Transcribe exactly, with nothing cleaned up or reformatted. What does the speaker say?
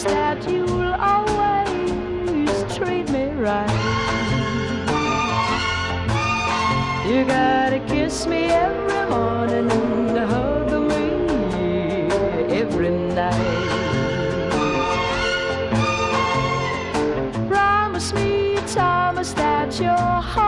that you'll always treat me right. You gotta kiss me every morning and hug me every night. Promise me, Thomas, that your heart